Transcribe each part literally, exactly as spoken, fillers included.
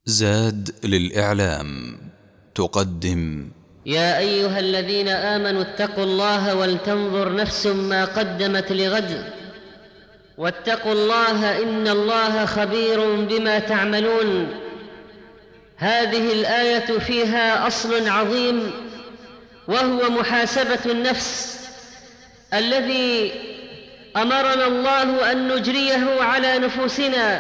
زاد للإعلام تقدم: يا أيها الذين آمنوا اتقوا الله ولتنظر نفس ما قدمت لغد واتقوا الله إن الله خبير بما تعملون. هذه الآية فيها أصل عظيم، وهو محاسبة النفس الذي أمرنا الله أن نجريه على نفوسنا.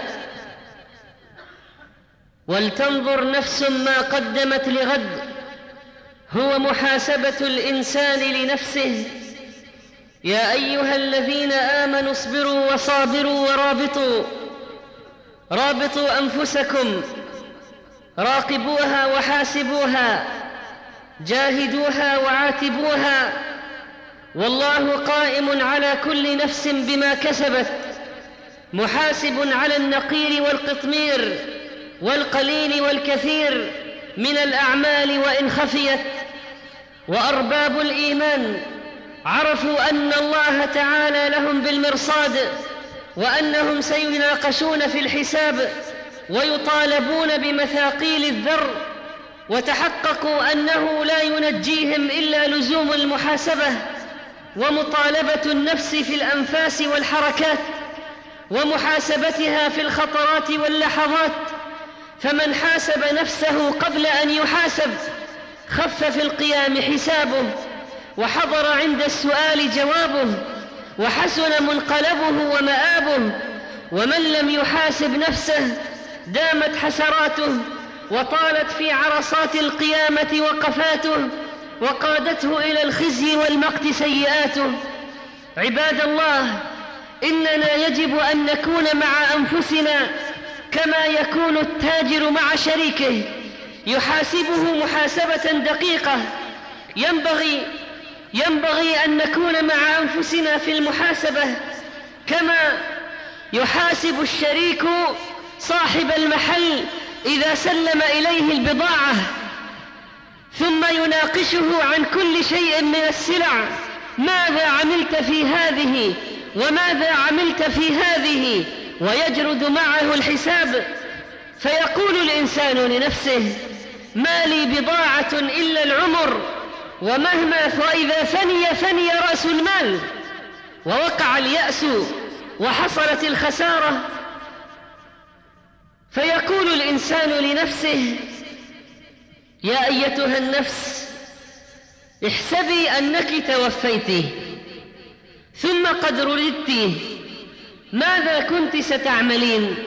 ولتنظر نفس ما قدمت لغد هو محاسبة الإنسان لنفسه. يا أيها الذين آمنوا اصبروا وصابروا ورابطوا. رابطوا أنفسكم، راقبوها وحاسبوها، جاهدوها وعاتبوها، والله قائم على كل نفس بما كسبت، محاسب على النقير والقطمير والقليل والكثير من الأعمال وإن خفيت. وأرباب الإيمان عرفوا أن الله تعالى لهم بالمرصاد، وأنهم سيناقشون في الحساب ويطالبون بمثاقيل الذر، وتحققوا أنه لا ينجيهم إلا لزوم المحاسبة ومطالبة النفس في الأنفاس والحركات ومحاسبتها في الخطرات واللحظات. فمن حاسب نفسه قبل أن يحاسب خف في القيام حسابه، وحضر عند السؤال جوابه، وحسن منقلبه ومآبه. ومن لم يحاسب نفسه دامت حسراته، وطالت في عرصات القيامة وقفاته، وقادته إلى الخزي والمقت سيئاته. عباد الله، إننا يجب أن نكون مع أنفسنا كما يكون التاجر مع شريكه، يحاسبه محاسبة دقيقة. ينبغي ينبغي أن نكون مع أنفسنا في المحاسبة كما يحاسب الشريك صاحب المحل إذا سلم إليه البضاعة، ثم يناقشه عن كل شيء من السلع: ماذا عملت في هذه وماذا عملت في هذه، ويجرد معه الحساب. فيقول الإنسان لنفسه: ما لي بضاعة إلا العمر، ومهما فإذا فني فني رأس المال، ووقع اليأس وحصلت الخسارة. فيقول الإنسان لنفسه: يا أيتها النفس، احسبي أنك توفيت ثم قد رددت، ماذا كنت ستعملين؟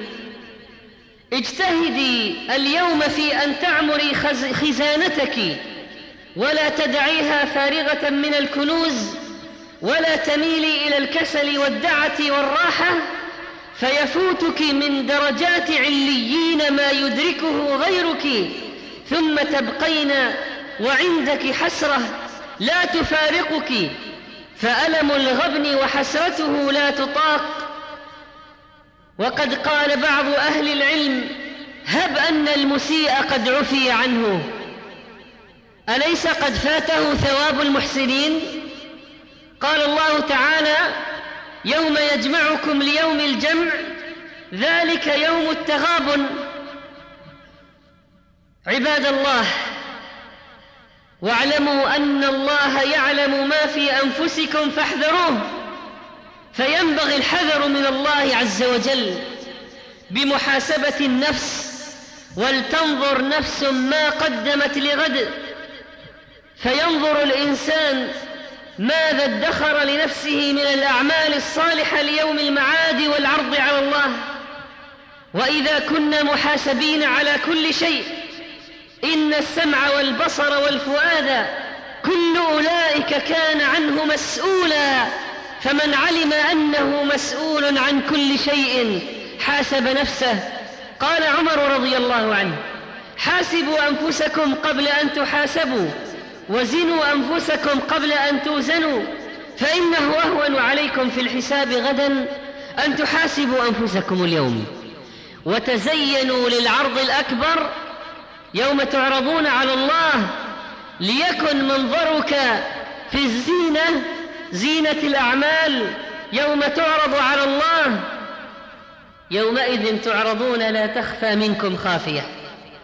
اجتهدي اليوم في أن تعمري خزانتك، ولا تدعيها فارغة من الكنوز، ولا تميلي إلى الكسل والدعة والراحة، فيفوتك من درجات عليين ما يدركه غيرك، ثم تبقين وعندك حسرة لا تفارقك، فألم الغبن وحسرته لا تطاق. وقد قال بعض أهل العلم: هب أن المسيء قد عفي عنه، أليس قد فاته ثواب المحسنين؟ قال الله تعالى: يوم يجمعكم ليوم الجمع، ذلك يوم التغابن. عباد الله، واعلموا أن الله يعلم ما في أنفسكم فاحذروه. فينبغي الحذر من الله عز وجل بمحاسبة النفس. ولتنظر نفس ما قدمت لغد، فينظر الإنسان ماذا ادخر لنفسه من الأعمال الصالحة ليوم المعاد والعرض على الله. وإذا كنا محاسبين على كل شيء، إن السمع والبصر والفؤاد كل أولئك كان عنه مسؤولا، فمن علم أنه مسؤول عن كل شيء حاسب نفسه. قال عمر رضي الله عنه: حاسبوا أنفسكم قبل أن تحاسبوا، وزنوا أنفسكم قبل أن توزنوا، فإنه أهون عليكم في الحساب غدا أن تحاسبوا أنفسكم اليوم. وتزينوا للعرض الأكبر يوم تعرضون على الله، ليكن منظرك في الزينة، زينة الأعمال، يوم تعرض على الله. يومئذ تعرضون لا تخفى منكم خافية.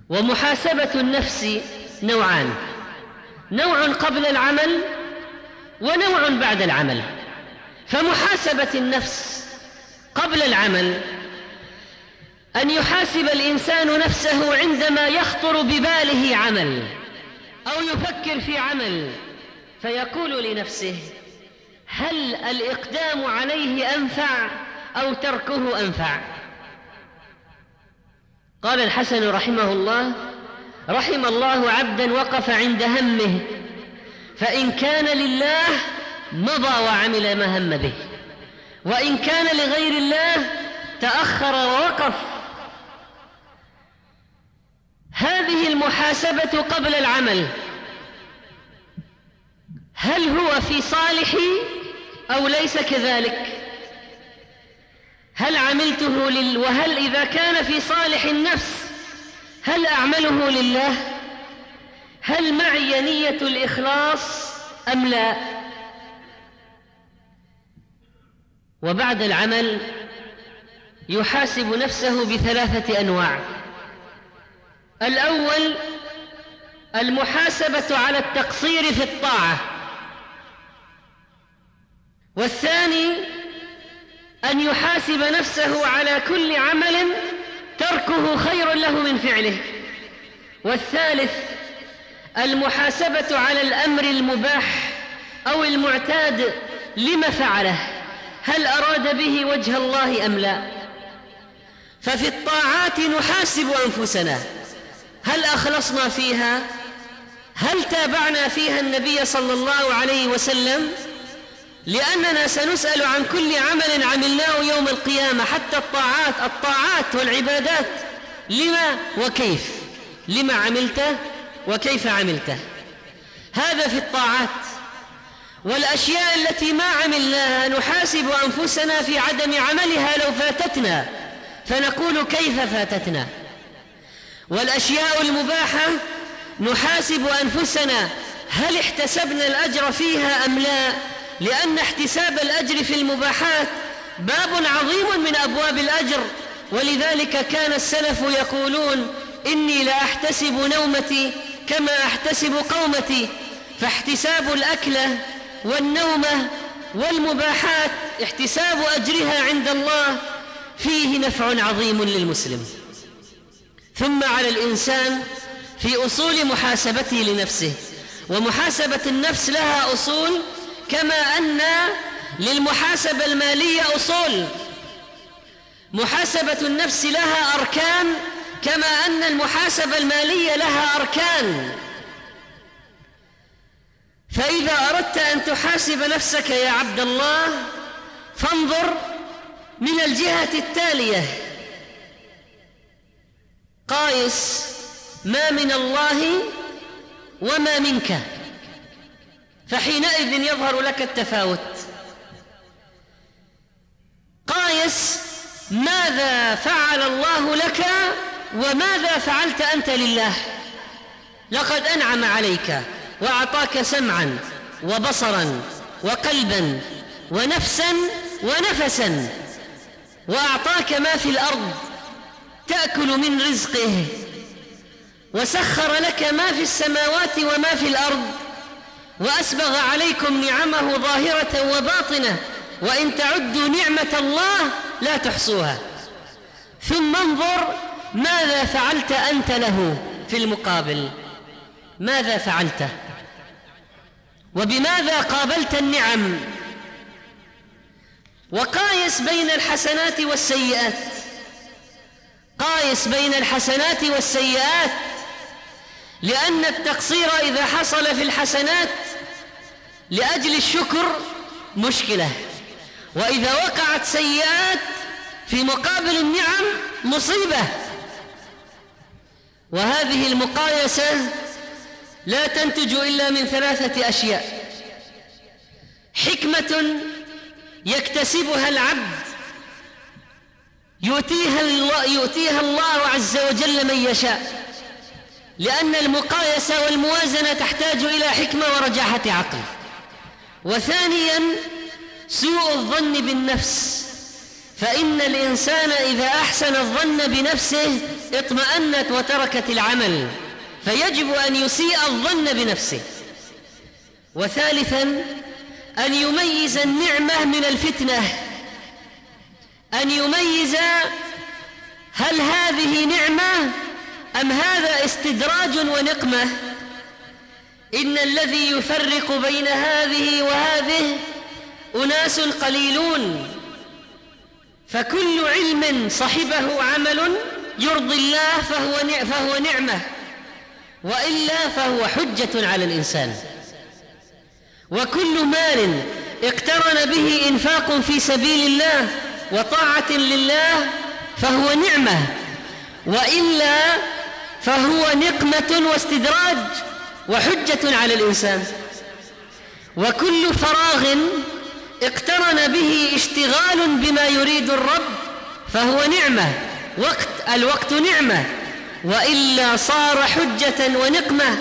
ومحاسبة النفس نوعان: نوع قبل العمل ونوع بعد العمل. فمحاسبة النفس قبل العمل أن يحاسب الإنسان نفسه عندما يخطر بباله عمل أو يفكر في عمل، فيقول لنفسه: هل الإقدام عليه أنفع أو تركه أنفع؟ قال الحسن رحمه الله: رحم الله عبدا وقف عند همه، فإن كان لله مضى وعمل ما هم به، وإن كان لغير الله تأخر ووقف. هذه المحاسبة قبل العمل: هل هو في صالحي أو ليس كذلك؟ هل عملته لل... وهل إذا كان في صالح النفس هل أعمله لله؟ هل معي نية الإخلاص أم لا؟ وبعد العمل يحاسب نفسه بثلاثة أنواع: الأول المحاسبة على التقصير في الطاعة، والثاني أن يحاسب نفسه على كل عمل تركه خير له من فعله، والثالث المحاسبة على الأمر المباح أو المعتاد لما فعله، هل أراد به وجه الله أم لا؟ ففي الطاعات نحاسب أنفسنا: هل أخلصنا فيها؟ هل تابعنا فيها النبي صلى الله عليه وسلم؟ لأننا سنسأل عن كل عمل عملناه يوم القيامة، حتى الطاعات الطاعات والعبادات، لما وكيف، لما عملته وكيف عملته. هذا في الطاعات. والأشياء التي ما عملناها نحاسب أنفسنا في عدم عملها لو فاتتنا، فنقول كيف فاتتنا. والأشياء المباحة نحاسب أنفسنا هل احتسبنا الأجر فيها أم لا، لأن احتساب الأجر في المباحات باب عظيم من أبواب الأجر. ولذلك كان السلف يقولون: إني لا أحتسب نومتي كما أحتسب قومتي. فاحتساب الأكلة والنومة والمباحات احتساب أجرها عند الله فيه نفع عظيم للمسلم. ثم على الإنسان في أصول محاسبته لنفسه، ومحاسبة النفس لها أصول كما أن للمحاسبة المالية أصول. محاسبة النفس لها أركان كما أن المحاسبة المالية لها أركان. فإذا أردت أن تحاسب نفسك يا عبد الله فانظر من الجهة التالية: قايس ما من الله وما منك، فحينئذ يظهر لك التفاوت. قايس ماذا فعل الله لك وماذا فعلت أنت لله. لقد أنعم عليك وأعطاك سمعا وبصرا وقلبا ونفسا ونفسا، وأعطاك ما في الأرض تأكل من رزقه، وسخر لك ما في السماوات وما في الأرض، وأسبغ عليكم نعمه ظاهرة وباطنة، وإن تعدوا نعمة الله لا تحصوها. ثم انظر ماذا فعلت أنت له في المقابل، ماذا فعلت وبماذا قابلت النعم. وقايس بين الحسنات والسيئات، قايس بين الحسنات والسيئات، لأن التقصير إذا حصل في الحسنات لأجل الشكر مشكلة، وإذا وقعت سيئات في مقابل النعم مصيبة. وهذه المقايسة لا تنتج إلا من ثلاثة أشياء: حكمة يكتسبها العبد يؤتيها الله, يؤتيها الله عز وجل من يشاء، لأن المقايسة والموازنة تحتاج إلى حكمة ورجاحة عقل. وثانيا سوء الظن بالنفس، فإن الإنسان إذا أحسن الظن بنفسه اطمأنت وتركت العمل، فيجب أن يسيء الظن بنفسه. وثالثا أن يميز النعمة من الفتنة، أن يميز هل هذه نعمة أم هذا استدراج ونقمة. إن الذي يفرق بين هذه وهذه أناس قليلون، فكل علم صحبه عمل يرضي الله فهو فهو نعمة، وإلا فهو حجة على الإنسان. وكل مال اقترن به إنفاق في سبيل الله وطاعة لله فهو نعمة، وإلا فهو نقمة واستدراج وحجة على الإنسان. وكل فراغ اقترن به اشتغال بما يريد الرب فهو نعمة، وقت الوقت نعمة، وإلا صار حجة ونقمة.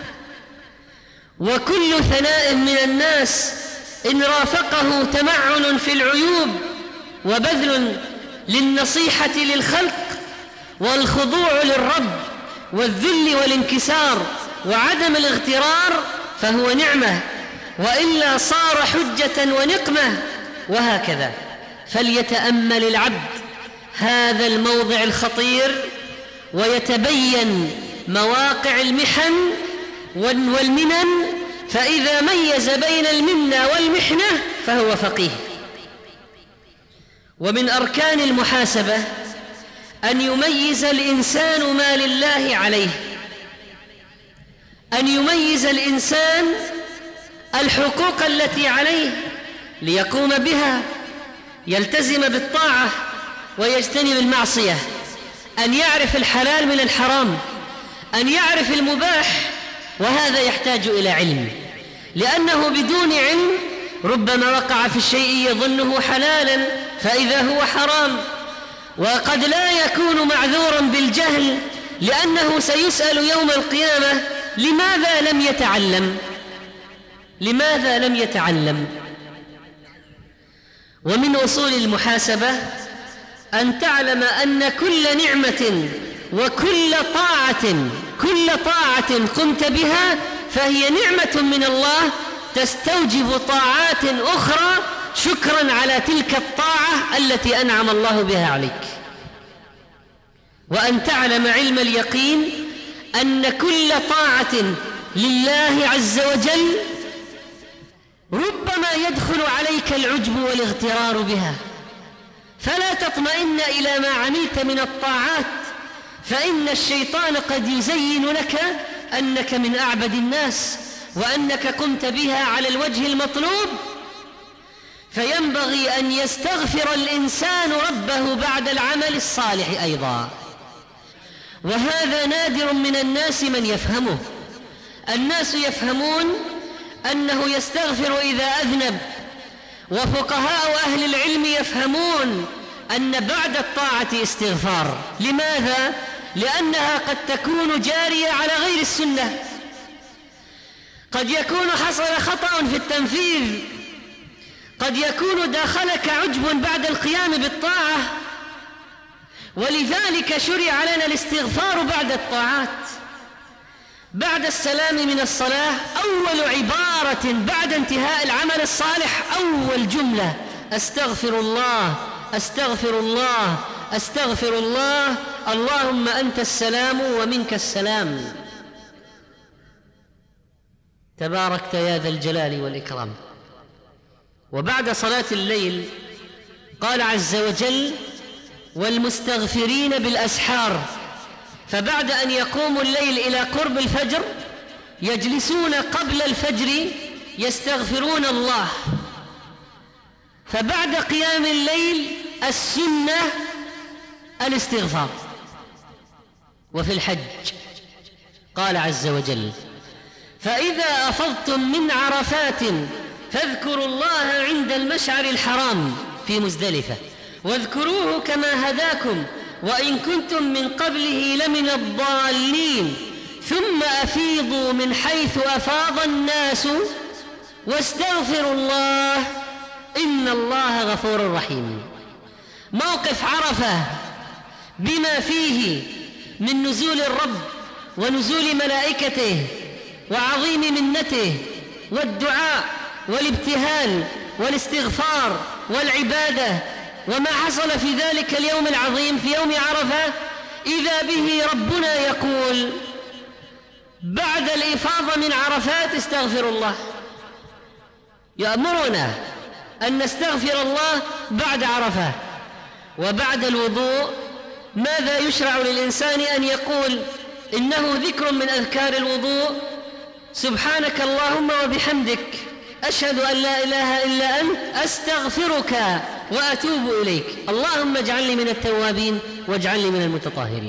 وكل ثناء من الناس إن رافقه تمعن في العيوب وبذل للنصيحة للخلق والخضوع للرب والذل والانكسار وعدم الاغترار فهو نعمة، وإلا صار حجة ونقمة، وهكذا. فليتأمل العبد هذا الموضع الخطير ويتبين مواقع المحن والمنن، فإذا ميز بين المنة والمحنة فهو فقيه. ومن أركان المحاسبة أن يميز الإنسان ما لله عليه، أن يميز الإنسان الحقوق التي عليه ليقوم بها، يلتزم بالطاعة ويجتنب المعصية، أن يعرف الحلال من الحرام، أن يعرف المباح، وهذا يحتاج إلى علم، لأنه بدون علم ربما وقع في الشيء يظنه حلالا فإذا هو حرام. وقد لا يكون معذورا بالجهل، لأنه سيسأل يوم القيامة لماذا لم يتعلم لماذا لم يتعلم ومن أصول المحاسبة أن تعلم أن كل نعمة وكل طاعة كل طاعة قمت بها فهي نعمة من الله تستوجب طاعات أخرى شكرا على تلك الطاعة التي أنعم الله بها عليك. وأن تعلم علم اليقين أن كل طاعة لله عز وجل ربما يدخل عليك العجب والاغترار بها، فلا تطمئن إلى ما عملت من الطاعات، فإن الشيطان قد يزين لك أنك من أعبد الناس وأنك قمت بها على الوجه المطلوب، فينبغي أن يستغفر الإنسان ربه بعد العمل الصالح أيضا. وهذا نادر من الناس من يفهمه. الناس يفهمون أنه يستغفر إذا أذنب، وفقهاء أهل العلم يفهمون أن بعد الطاعة استغفار. لماذا؟ لأنها قد تكون جارية على غير السنة، قد يكون حصل خطأ في التنفيذ، قد يكون داخلك عجب بعد القيام بالطاعة، ولذلك شرع لنا الاستغفار بعد الطاعات. بعد السلام من الصلاة أول عبارة بعد انتهاء العمل الصالح أول جملة: أستغفر الله أستغفر الله أستغفر الله، اللهم أنت السلام ومنك السلام، تباركت يا ذا الجلال والإكرام. وبعد صلاة الليل قال عز وجل: والمستغفرين بالأسحار، فبعد أن يقوم الليل إلى قرب الفجر يجلسون قبل الفجر يستغفرون الله. فبعد قيام الليل السنة الاستغفار. وفي الحج قال عز وجل: فإذا أفضتم من عرفات فاذكروا الله عند المشعر الحرام في مزدلفة واذكروه كما هداكم وإن كنتم من قبله لمن الضالين ثم أفيضوا من حيث أفاض الناس واستغفروا الله إن الله غفور رحيم. موقف عرفة بما فيه من نزول الرب ونزول ملائكته وعظيم منته والدعاء والابتهال والاستغفار والعبادة وما حصل في ذلك اليوم العظيم في يوم عرفة، إذا به ربنا يقول بعد الإفاضة من عرفات استغفر الله، يأمرنا أن نستغفر الله بعد عرفات. وبعد الوضوء ماذا يشرع للإنسان أن يقول؟ إنه ذكر من أذكار الوضوء: سبحانك اللهم وبحمدك أشهد أن لا إله إلا أنت أستغفرك وأتوب إليك، اللهم اجعلني من التوابين واجعلني من المتطهرين.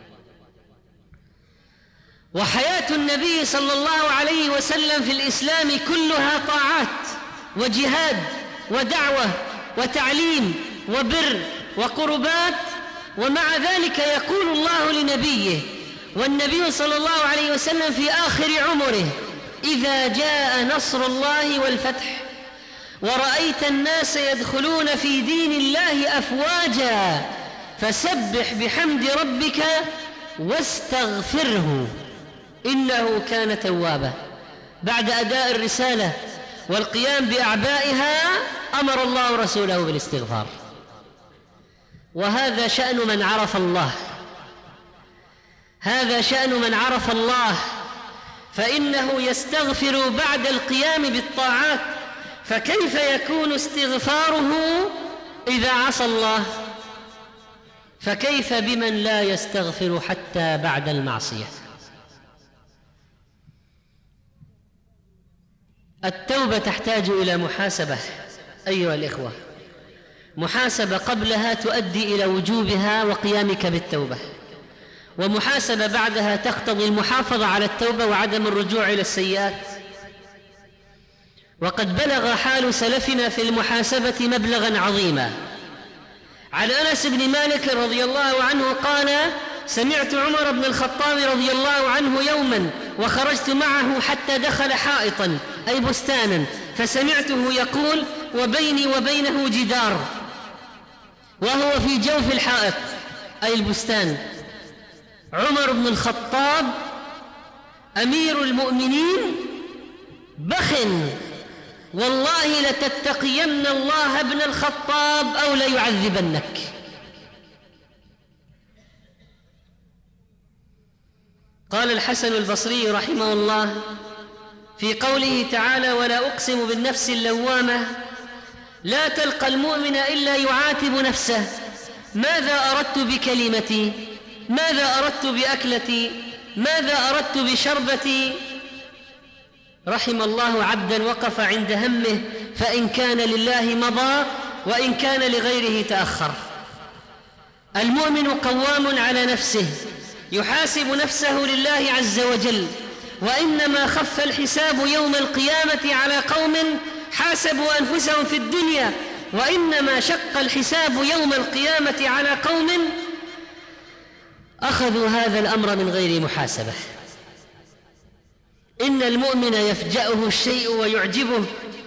وحياة النبي صلى الله عليه وسلم في الإسلام كلها طاعات وجهاد ودعوة وتعليم وبر وقربات، ومع ذلك يقول الله لنبيه والنبي صلى الله عليه وسلم في آخر عمره: إذا جاء نصر الله والفتح ورأيت الناس يدخلون في دين الله أفواجا فسبح بحمد ربك واستغفره إنه كان توابا. بعد أداء الرسالة والقيام بأعبائها أمر الله رسوله بالاستغفار. وهذا شأن من عرف الله، هذا شأن من عرف الله، فإنه يستغفر بعد القيام بالطاعات. فكيف يكون استغفاره إذا عصى الله؟ فكيف بمن لا يستغفر حتى بعد المعصية؟ التوبة تحتاج إلى محاسبة أيها الإخوة، محاسبة قبلها تؤدي إلى وجوبها وقيامك بالتوبة، ومحاسبة بعدها تقتضي المحافظة على التوبة وعدم الرجوع إلى السيئات. وقد بلغ حال سلفنا في المحاسبة مبلغا عظيما. عن أنس بن مالك رضي الله عنه قال: سمعت عمر بن الخطاب رضي الله عنه يوما وخرجت معه حتى دخل حائطا أي بستانا، فسمعته يقول: وبيني وبينه جدار، وهو في جوف الحائط أي البستان. عمر بن الخطاب أمير المؤمنين بخ: والله لتتقين الله ابن الخطاب أو ليعذبنك. قال الحسن البصري رحمه الله في قوله تعالى: ولا أقسم بالنفس اللوامة: لا تلقى المؤمن إلا يعاتب نفسه: ماذا أردت بكلمتي؟ ماذا أردت بأكلتي؟ ماذا أردت بشربتي؟ رحم الله عبدا وقف عند همه، فإن كان لله مضى وإن كان لغيره تأخر. المؤمن قوام على نفسه، يحاسب نفسه لله عز وجل، وإنما خف الحساب يوم القيامة على قوم حاسبوا أنفسهم في الدنيا، وإنما شق الحساب يوم القيامة على قوم أخذوا هذا الأمر من غير محاسبة. إن المؤمن يفجأه الشيء ويعجبه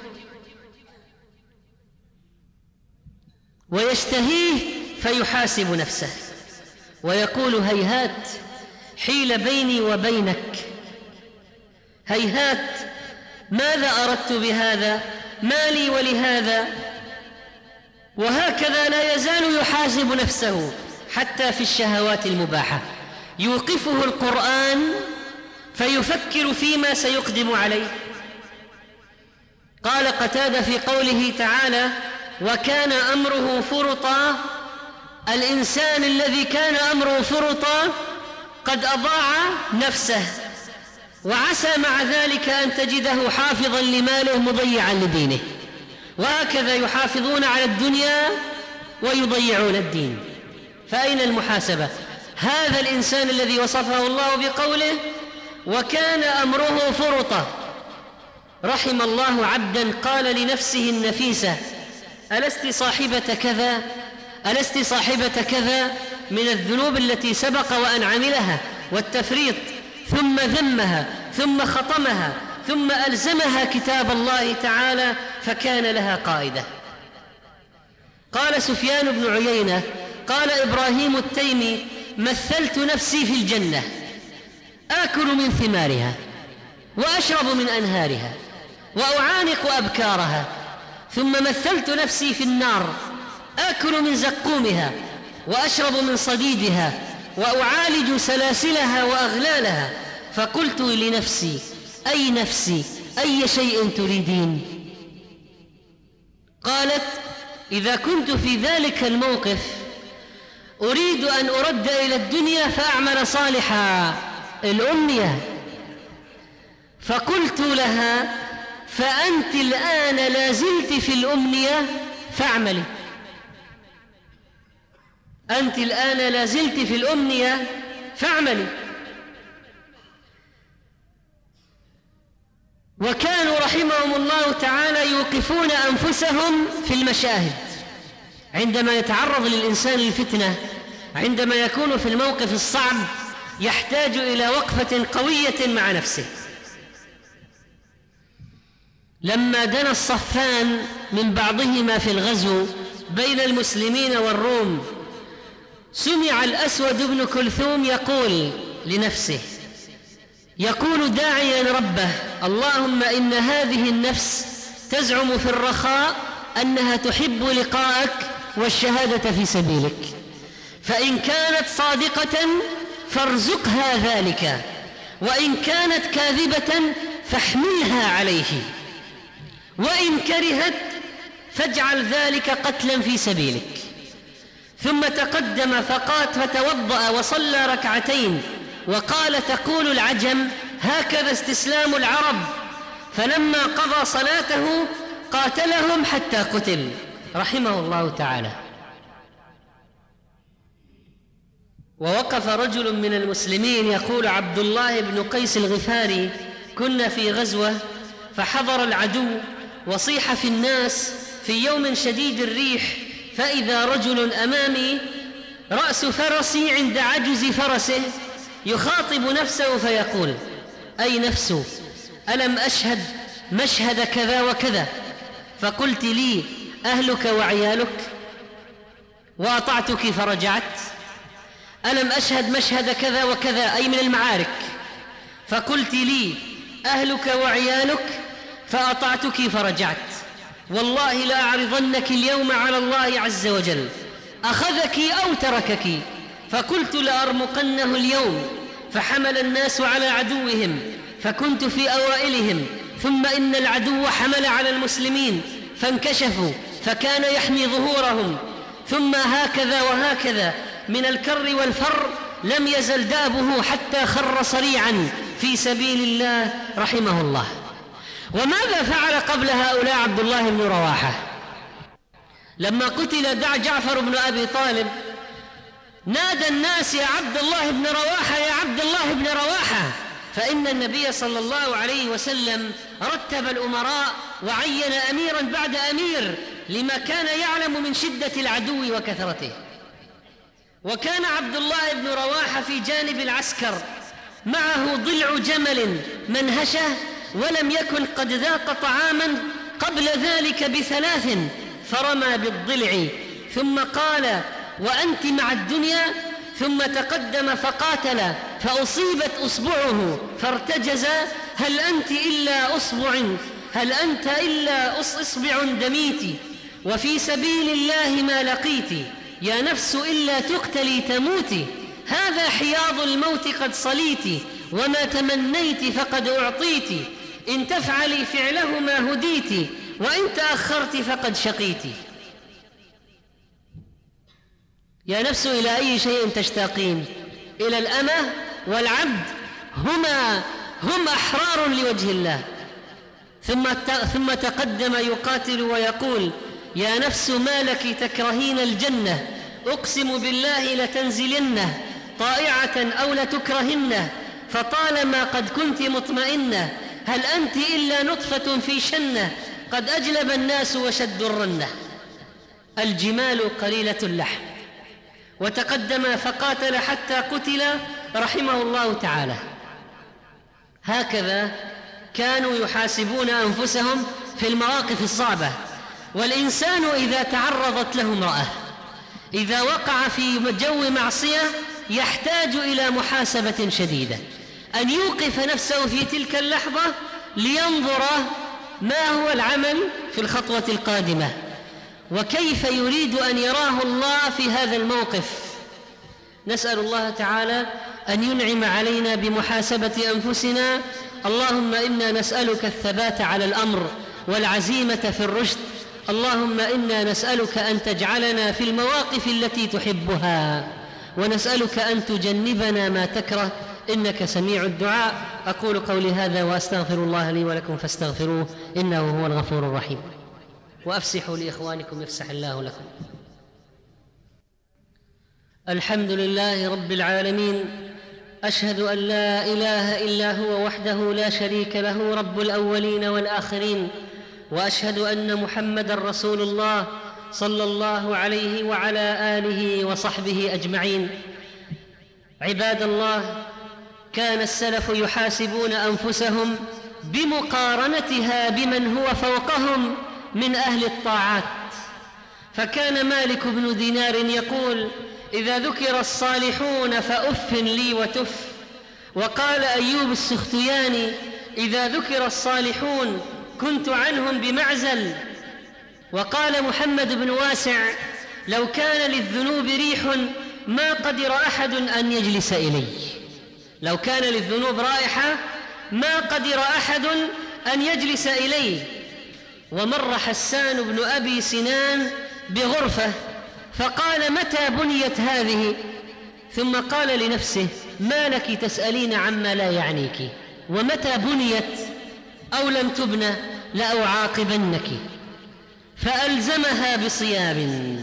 ويشتهيه فيحاسب نفسه ويقول: هيهات حيل بيني وبينك، هيهات، ماذا أردت بهذا؟ ما لي ولهذا؟ وهكذا لا يزال يحاسب نفسه حتى في الشهوات المباحة. يوقفه القرآن فيفكر فيما سيقدم عليه. قال قتادة في قوله تعالى: وكان أمره فرطا، الإنسان الذي كان أمره فرطا قد أضاع نفسه، وعسى مع ذلك أن تجده حافظا لماله مضيعا لدينه. وهكذا يحافظون على الدنيا ويضيعون الدين. فأين المحاسبة؟ هذا الإنسان الذي وصفه الله بقوله: وكان أمره فرطا. رحم الله عبدا قال لنفسه النفيسة: ألست صاحبة كذا؟ ألست صاحبة كذا؟ من الذنوب التي سبق وأن عملها والتفريط، ثم ذمها ثم خطمها ثم ألزمها كتاب الله تعالى فكان لها قائدة. قال سفيان بن عيينة: قال إبراهيم التيمي: مثلت نفسي في الجنة آكل من ثمارها وأشرب من أنهارها وأعانق أبكارها، ثم مثلت نفسي في النار آكل من زقومها وأشرب من صديدها وأعالج سلاسلها وأغلالها، فقلت لنفسي: أي نفسي، أي شيء تريدين؟ قالت: إذا كنت في ذلك الموقف أريد أن أرد إلى الدنيا فأعمل صالحا، الأمنية. فقلت لها: فأنت الآن لازلت في الأمنية فاعملي، أنت الآن لازلت في الأمنية فاعملي. وكانوا رحمهم الله تعالى يوقفون أنفسهم في المشاهد عندما يتعرض للإنسان للفتنة، عندما يكون في الموقف الصعب يحتاج إلى وقفة قوية مع نفسه. لما دنا الصفان من بعضهما في الغزو بين المسلمين والروم، سمع الأسود بن كلثوم يقول لنفسه، يقول داعيا ربه: اللهم إن هذه النفس تزعم في الرخاء أنها تحب لقاءك والشهادة في سبيلك، فإن كانت صادقة فارزقها ذلك، وإن كانت كاذبة فاحملها عليه، وإن كرهت فاجعل ذلك قتلا في سبيلك. ثم تقدم فقات فتوضأ وصلى ركعتين، وقال: تقول العجم هكذا استسلام العرب. فلما قضى صلاته قاتلهم حتى قتل رحمه الله تعالى. ووقف رجل من المسلمين يقول عبد الله بن قيس الغفاري: كنا في غزوة فحضر العدو وصيح في الناس في يوم شديد الريح، فإذا رجل أمامي رأس فرسي عند عجز فرسه يخاطب نفسه فيقول: أي نفس، ألم أشهد مشهد كذا وكذا فقلت لي أهلك وعيالك وأطعتك فرجعت؟ ألم أشهد مشهد كذا وكذا أي من المعارك فقلت لي أهلك وعيالك فأطعتك فرجعت؟ والله لا أعرضنك اليوم على الله عز وجل، أخذك أو تركك. فقلت لأرمقنه اليوم، فحمل الناس على عدوهم فكنت في أوائلهم، ثم إن العدو حمل على المسلمين فانكشفوا فكان يحمي ظهورهم، ثم هكذا وهكذا من الكر والفر لم يزل دابه حتى خر صريعا في سبيل الله رحمه الله. وماذا فعل قبل هؤلاء عبد الله بن رواحة؟ لما قتل دع جعفر بن أبي طالب نادى الناس: يا عبد الله بن رواحة، يا عبد الله بن رواحة، فإن النبي صلى الله عليه وسلم رتب الأمراء وعين أميرا بعد أمير لما كان يعلم من شدة العدو وكثرته. وكان عبد الله بن رواحة في جانب العسكر معه ضلع جمل منهشة، ولم يكن قد ذاق طعاما قبل ذلك بثلاث، فرمى بالضلع ثم قال: وأنت مع الدنيا؟ ثم تقدم فقاتل فأصيبت أصبعه فارتجز: هل أنت إلا أصبع هل أنت إلا أصبع دميت، وفي سبيل الله ما لقيت، يا نفس إلا تقتلي تموتي، هذا حياض الموت قد صليت، وما تمنيت فقد أعطيت، إن تفعلي فعله ما هديت، وإن تأخرت فقد شقيت. يا نفس إلى أي شيء تشتاقين؟ إلى الأمة والعبد، هما هم أحرار لوجه الله. ثم ثم تقدم يقاتل ويقول: يا نفس ما لك تكرهين الجنة، أقسم بالله لتنزلنه، طائعة أو لتكرهنه، فطالما قد كنت مطمئنة، هل أنت إلا نطفة في شنة، قد أجلب الناس وشدوا الرنة، الجمال قليلة اللحم. وتقدم فقاتل حتى قتل رحمه الله تعالى. هكذا كانوا يحاسبون أنفسهم في المواقف الصعبة. والإنسان إذا تعرضت له امرأة، إذا وقع في جو معصية يحتاج إلى محاسبة شديدة، أن يوقف نفسه في تلك اللحظة لينظر ما هو العمل في الخطوة القادمة، وكيف يريد أن يراه الله في هذا الموقف. نسأل الله تعالى أن ينعم علينا بمحاسبة أنفسنا. اللهم إنا نسألك الثبات على الأمر والعزيمة في الرشد. اللهم إنا نسألك أن تجعلنا في المواقف التي تحبها، ونسألك أن تجنبنا ما تكره، إنك سميع الدعاء. أقول قولي هذا وأستغفر الله لي ولكم فاستغفروه إنه هو الغفور الرحيم. وأفسحوا لإخوانكم يفسح الله لكم. الحمد لله رب العالمين، أشهد أن لا إله إلا هو وحده لا شريك له رب الأولين والآخرين، وأشهد أن محمدًا رسول الله صلى الله عليه وعلى آله وصحبه أجمعين. عباد الله، كان السلف يحاسبون أنفسهم بمقارنتها بمن هو فوقهم من أهل الطاعات. فكان مالك بن دينار يقول: إذا ذكر الصالحون فأف لي وتف. وقال أيوب السختياني: إذا ذكر الصالحون كنت عنهم بمعزل. وقال محمد بن واسع: لو كان للذنوب ريح ما قدر أحد أن يجلس إلي. لو كان للذنوب رائحة ما قدر أحد أن يجلس إليه. ومر حسان بن أبي سنان بغرفة فقال: متى بنيت هذه؟ ثم قال لنفسه: ما لك تسألين عما لا يعنيك، ومتى بنيت أو لم تبنى لأعاقبنك. فألزمها بصيام.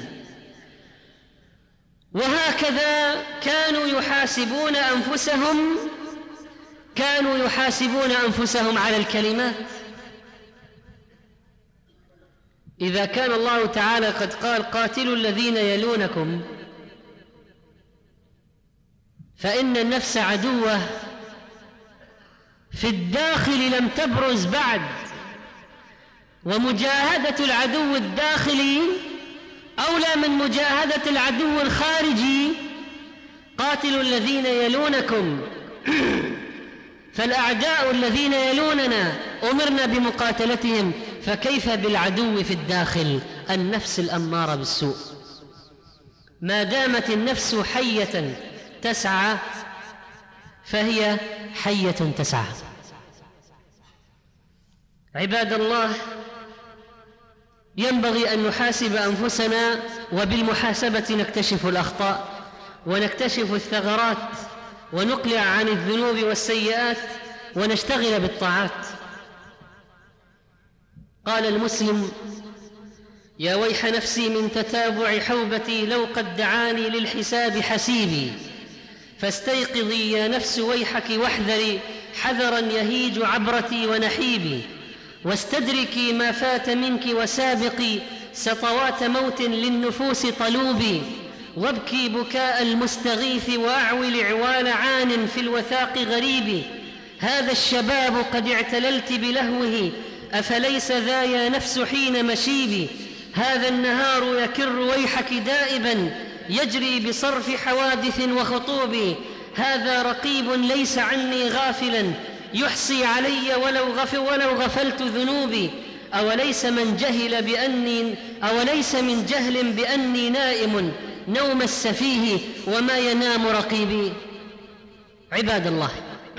وهكذا كانوا يحاسبون أنفسهم كانوا يحاسبون أنفسهم على الكلمات. إذا كان الله تعالى قد قال: قاتلوا الذين يلونكم، فإن النفس عدوة في الداخل لم تبرز بعد، ومجاهدة العدو الداخلي أولى من مجاهدة العدو الخارجي. قاتلوا الذين يلونكم فالأعداء الذين يلوننا أمرنا بمقاتلتهم، فكيف بالعدو في الداخل، النفس الأمارة بالسوء. ما دامت النفس حية تسعى فهي حية تسعى. عباد الله، ينبغي أن نحاسب أنفسنا، وبالمحاسبة نكتشف الأخطاء ونكتشف الثغرات ونقلع عن الذنوب والسيئات ونشتغل بالطاعات. قال المسلم: يا ويح نفسي من تتابع حوبتي، لو قد دعاني للحساب حسيبي. فاستيقظي يا نفس ويحك واحذري، حذرا يهيج عبرتي ونحيبي. واستدركي ما فات منك وسابقي، سطوات موت للنفوس طلوبي. وابكي بكاء المستغيث وأعول عوال عان في الوثاق غريب. هذا الشباب قد اعتللت بلهوه، أفليس ذا يا نفس حين مشيبي. هذا النهار يكر ويحك دائبا، يجري بصرف حوادث وخطوب. هذا رقيب ليس عني غافلا، يحصي علي ولو, غف ولو غفلت ذنوبي. أوليس من جهل بأني أوليس من جهل بأني نائم نوم السفيه، وما ينام رقيبي. عباد الله،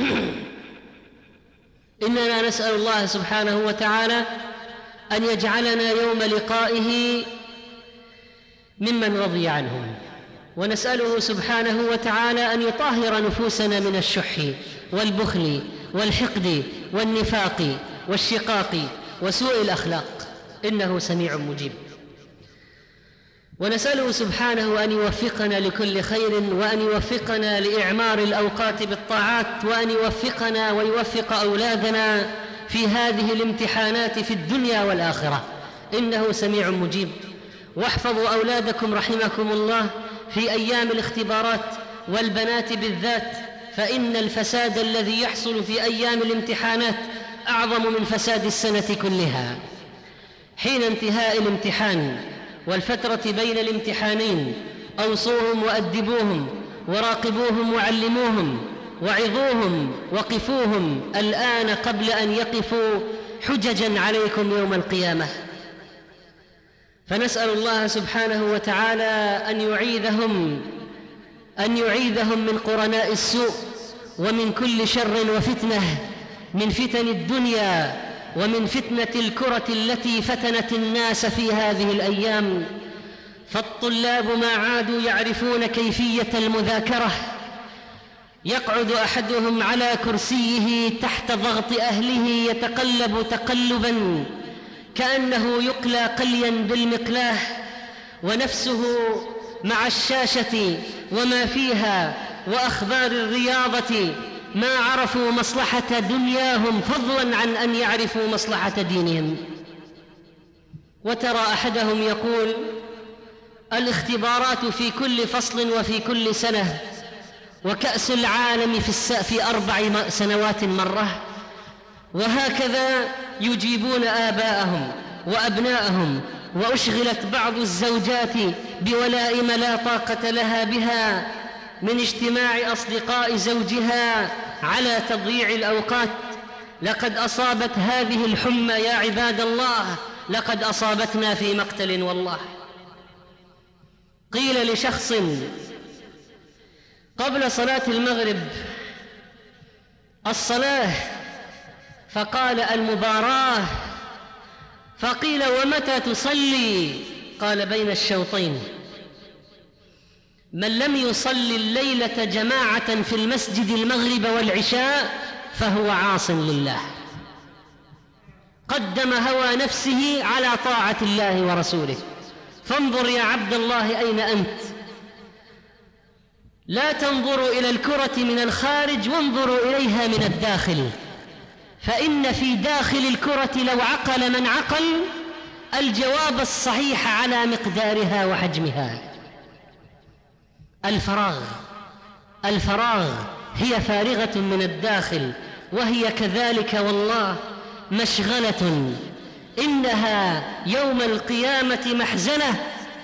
إننا نسأل الله سبحانه وتعالى أن يجعلنا يوم لقائه ممن رضي عنهم، ونسأله سبحانه وتعالى أن يطهر نفوسنا من الشح والبخل والحقد والنفاق والشقاق وسوء الأخلاق، إنه سميع مجيب. ونسأله سبحانه أن يوفقنا لكل خير، وأن يوفقنا لإعمار الأوقات بالطاعات، وأن يوفقنا ويوفق أولادنا في هذه الامتحانات في الدنيا والآخرة، إنه سميع مجيب. واحفظوا أولادكم رحمكم الله في أيام الاختبارات، والبنات بالذات، فإن الفساد الذي يحصل في أيام الامتحانات أعظم من فساد السنة كلها. حين انتهاء الامتحان والفترة بين الامتحانين أوصوهم وأدبوهم وراقبوهم وعلموهم وعظوهم وقفوهم الآن قبل أن يقفوا حججا عليكم يوم القيامة. فنسأل الله سبحانه وتعالى أن يعيذهم أن يعيذهم من قرناء السوء ومن كل شر وفتنة، من فتن الدنيا ومن فتنة الكرة التي فتنت الناس في هذه الأيام. فالطلاب ما عادوا يعرفون كيفية المذاكرة، يقعد أحدهم على كرسيه تحت ضغط أهله يتقلب تقلبا كأنه يقلى قليا بالمقلاه، ونفسه مع الشاشة وما فيها وأخبار الرياضة ما عرفوا مصلحة دنياهم فضلا عن أن يعرفوا مصلحة دينهم. وترى أحدهم يقول: الاختبارات في كل فصل وفي كل سنة، وكأس العالم في, الس... في أربع سنوات مرة. وهكذا يجيبون آباءهم وأبناءهم. وأشغلت بعض الزوجات بولائم لا طاقة لها بها من اجتماع أصدقاء زوجها على تضييع الأوقات. لقد أصابت هذه الحمى يا عباد الله، لقد أصابتنا في مقتل والله. قيل لشخص قبل صلاة المغرب: الصلاة، فقال: المباراة. فقيل: ومتى تصلي؟ قال: بين الشوطين. من لم يصلي الليلة جماعة في المسجد المغرب والعشاء فهو عاص لله، قدم هوى نفسه على طاعة الله ورسوله. فانظر يا عبد الله أين أنت. لا تنظروا إلى الكرة من الخارج، وانظروا إليها من الداخل، فإن في داخل الكرة لو عقل من عقل الجواب الصحيح على مقدارها وحجمها. الفراغ الفراغ هي فارغة من الداخل، وهي كذلك والله مشغلة، إنها يوم القيامة محزنة.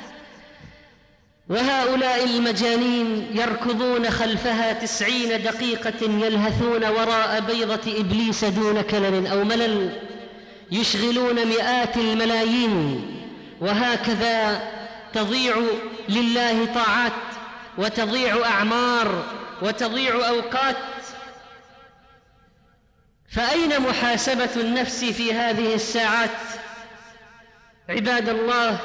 وهؤلاء المجانين يركضون خلفها تسعين دقيقة يلهثون وراء بيضة إبليس دون كلل أو ملل، يشغلون مئات الملايين، وهكذا تضيع لله طاعات وتضيع أعمار وتضيع أوقات. فأين محاسبة النفس في هذه الساعات عباد الله؟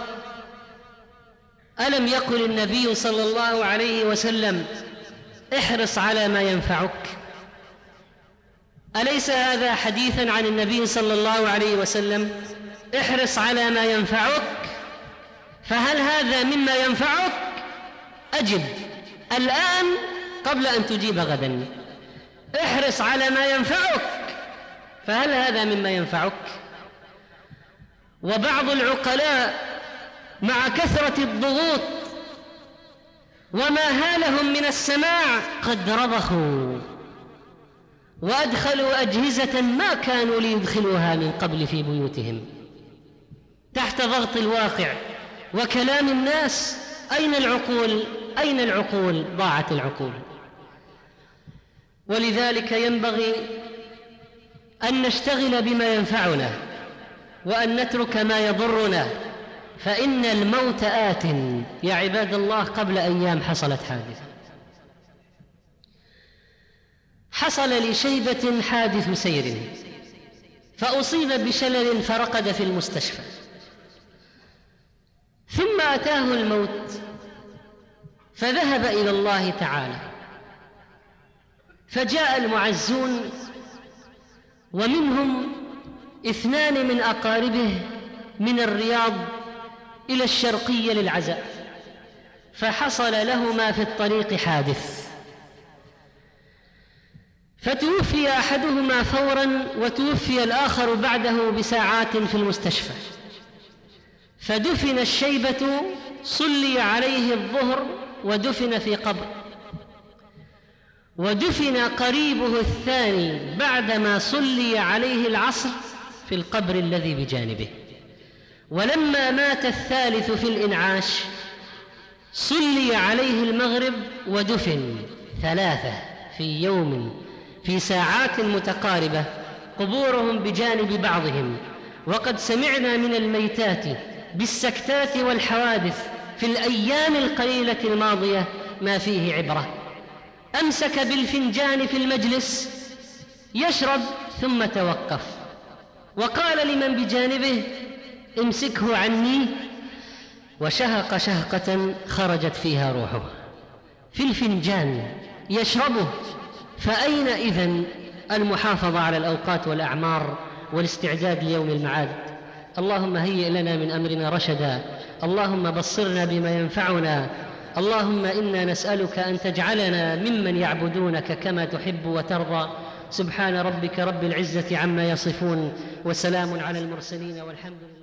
ألم يقل النبي صلى الله عليه وسلم: احرص على ما ينفعك؟ أليس هذا حديثا عن النبي صلى الله عليه وسلم؟ احرص على ما ينفعك. فهل هذا مما ينفعك؟ أجب الآن قبل أن تجيب غدا. احرص على ما ينفعك، فهل هذا مما ينفعك؟ وبعض العقلاء مع كثرة الضغوط وما هالهم من السماع قد رضخوا وأدخلوا أجهزة ما كانوا ليدخلوها من قبل في بيوتهم تحت ضغط الواقع وكلام الناس. أين العقول؟ أين العقول؟ ضاعت العقول. ولذلك ينبغي أن نشتغل بما ينفعنا وأن نترك ما يضرنا، فإن الموت آت يا عباد الله. قبل أيام حصلت حادثة، حصل لشيبة حادث سير، فأصيب بشلل فرقد في المستشفى، ثم أتاه الموت فذهب إلى الله تعالى. فجاء المعزون ومنهم اثنان من أقاربه من الرياض إلى الشرقية للعزاء، فحصل لهما في الطريق حادث، فتوفي أحدهما فوراً وتوفي الآخر بعده بساعات في المستشفى. فدفن الشيبة، صلي عليه الظهر ودفن في قبر، ودفن قريبه الثاني بعدما صلي عليه العصر في القبر الذي بجانبه. ولما مات الثالث في الإنعاش صلي عليه المغرب ودفن ثلاثة في يوم في ساعات متقاربة، قبورهم بجانب بعضهم. وقد سمعنا من الميتات بالسكتات والحوادث في الأيام القليلة الماضية ما فيه عبرة. أمسك بالفنجان في المجلس يشرب ثم توقف، وقال لمن بجانبه: امسكه عني، وشهق شهقة خرجت فيها روحه في الفنجان يشربه. فأين إذن المحافظة على الأوقات والأعمار والاستعداد ليوم المعاد؟ اللهم هيئ لنا من أمرنا رشدا، اللهم بصرنا بما ينفعنا، اللهم إنا نسألك أن تجعلنا ممن يعبدونك كما تحب وترضى. سبحان ربك رب العزة عما يصفون، وسلام على المرسلين، والحمد لله.